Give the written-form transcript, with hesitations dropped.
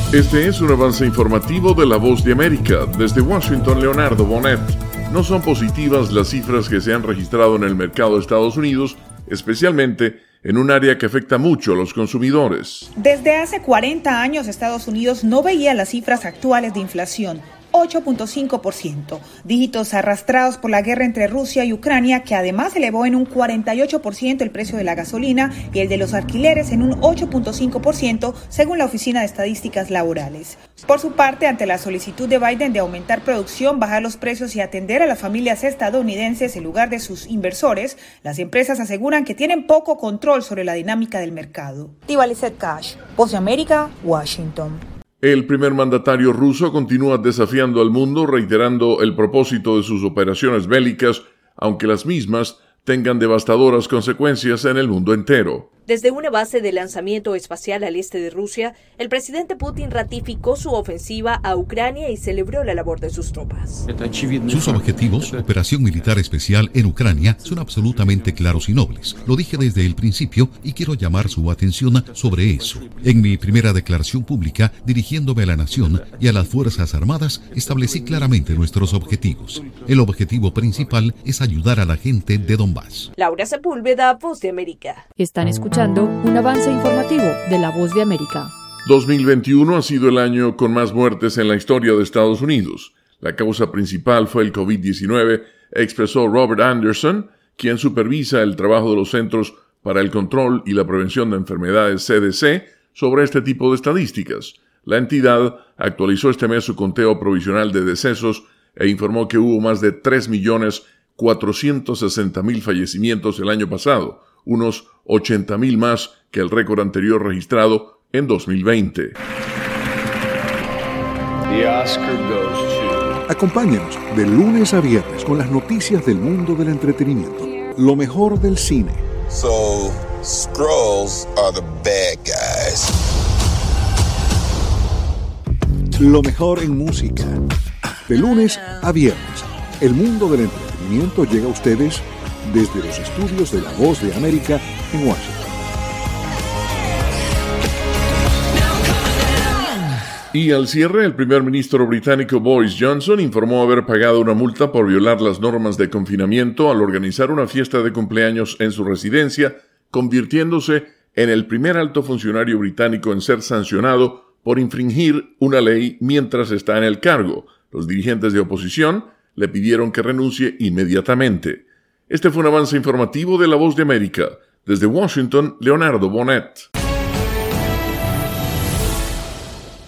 Este es un avance informativo de La Voz de América. Desde Washington, Leonardo Bonet. No son positivas las cifras que se han registrado en el mercado de Estados Unidos, especialmente en un área que afecta mucho a los consumidores. Desde hace 40 años, Estados Unidos no veía las cifras actuales de inflación. 8.5%, dígitos arrastrados por la guerra entre Rusia y Ucrania, que además elevó en un 48% el precio de la gasolina y el de los alquileres en un 8.5%, según la Oficina de Estadísticas Laborales. Por su parte, ante la solicitud de Biden de aumentar producción, bajar los precios y atender a las familias estadounidenses en lugar de sus inversores, las empresas aseguran que tienen poco control sobre la dinámica del mercado. Divalicet Cash, Voz de América, Washington. El primer mandatario ruso continúa desafiando al mundo, reiterando el propósito de sus operaciones bélicas, aunque las mismas tengan devastadoras consecuencias en el mundo entero. Desde una base de lanzamiento espacial al este de Rusia, el presidente Putin ratificó su ofensiva a Ucrania y celebró la labor de sus tropas. Sus objetivos, operación militar especial en Ucrania, son absolutamente claros y nobles. Lo dije desde el principio y quiero llamar su atención sobre eso. En mi primera declaración pública, dirigiéndome a la nación y a las Fuerzas Armadas, establecí claramente nuestros objetivos. El objetivo principal es ayudar a la gente de Donbass. Laura Sepúlveda, Voz de América. Están escuchando un avance informativo de La Voz de América. 2021 ha sido el año con más muertes en la historia de Estados Unidos. La causa principal fue el COVID-19, expresó Robert Anderson, quien supervisa el trabajo de los Centros para el Control y la Prevención de Enfermedades CDC sobre este tipo de estadísticas. La entidad actualizó este mes su conteo provisional de decesos e informó que hubo más de 3.460.000 fallecimientos el año pasado, unos 80.000 más que el récord anterior registrado en 2020. Acompáñenos de lunes a viernes con las noticias del mundo del entretenimiento, lo mejor del cine. So, Skrulls are the bad guys. Lo mejor en música. De lunes a viernes, el mundo del entretenimiento llega a ustedes desde los estudios de La Voz de América en Washington. Y al cierre, el primer ministro británico Boris Johnson informó haber pagado una multa por violar las normas de confinamiento al organizar una fiesta de cumpleaños en su residencia, convirtiéndose en el primer alto funcionario británico en ser sancionado por infringir una ley mientras está en el cargo. Los dirigentes de oposición le pidieron que renuncie inmediatamente. Este fue un avance informativo de La Voz de América. Desde Washington, Leonardo Bonet.